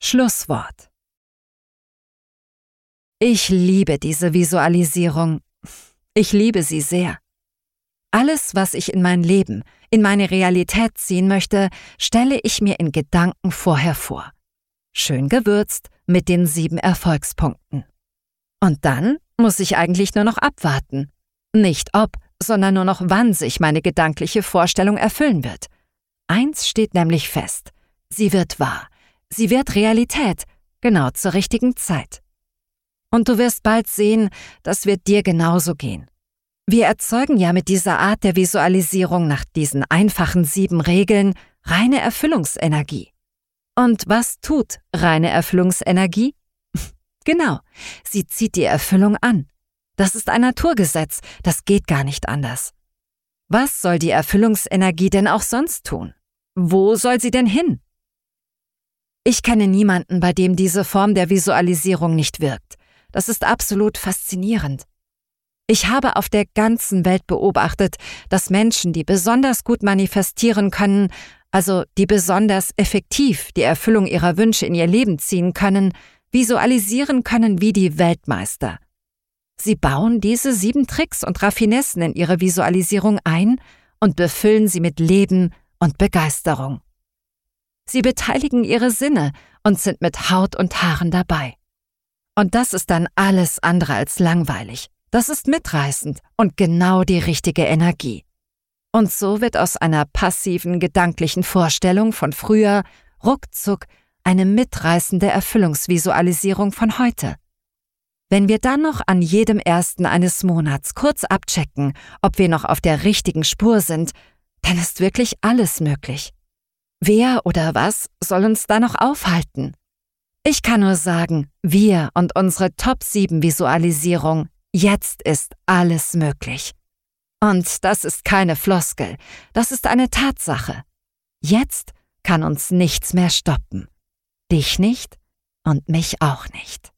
Schlusswort. Ich liebe diese Visualisierung. Ich liebe sie sehr. Alles, was ich in mein Leben, in meine Realität ziehen möchte, stelle ich mir in Gedanken vorher vor. Schön gewürzt mit den 7 Erfolgspunkten. Und dann muss ich eigentlich nur noch abwarten. Nicht ob, sondern nur noch wann sich meine gedankliche Vorstellung erfüllen wird. Eins steht nämlich fest: Sie wird wahr. Sie wird Realität, genau zur richtigen Zeit. Und du wirst bald sehen, das wird dir genauso gehen. Wir erzeugen ja mit dieser Art der Visualisierung nach diesen einfachen 7 Regeln reine Erfüllungsenergie. Und was tut reine Erfüllungsenergie? Genau, sie zieht die Erfüllung an. Das ist ein Naturgesetz, das geht gar nicht anders. Was soll die Erfüllungsenergie denn auch sonst tun? Wo soll sie denn hin? Ich kenne niemanden, bei dem diese Form der Visualisierung nicht wirkt. Das ist absolut faszinierend. Ich habe auf der ganzen Welt beobachtet, dass Menschen, die besonders gut manifestieren können, also die besonders effektiv die Erfüllung ihrer Wünsche in ihr Leben ziehen können, visualisieren können wie die Weltmeister. Sie bauen diese 7 Tricks und Raffinessen in ihre Visualisierung ein und befüllen sie mit Leben und Begeisterung. Sie beteiligen ihre Sinne und sind mit Haut und Haaren dabei. Und das ist dann alles andere als langweilig. Das ist mitreißend und genau die richtige Energie. Und so wird aus einer passiven gedanklichen Vorstellung von früher ruckzuck eine mitreißende Erfüllungsvisualisierung von heute. Wenn wir dann noch an jedem 1. eines Monats kurz abchecken, ob wir noch auf der richtigen Spur sind, dann ist wirklich alles möglich. Wer oder was soll uns da noch aufhalten? Ich kann nur sagen, wir und unsere Top 7 Visualisierung, jetzt ist alles möglich. Und das ist keine Floskel, das ist eine Tatsache. Jetzt kann uns nichts mehr stoppen. Dich nicht und mich auch nicht.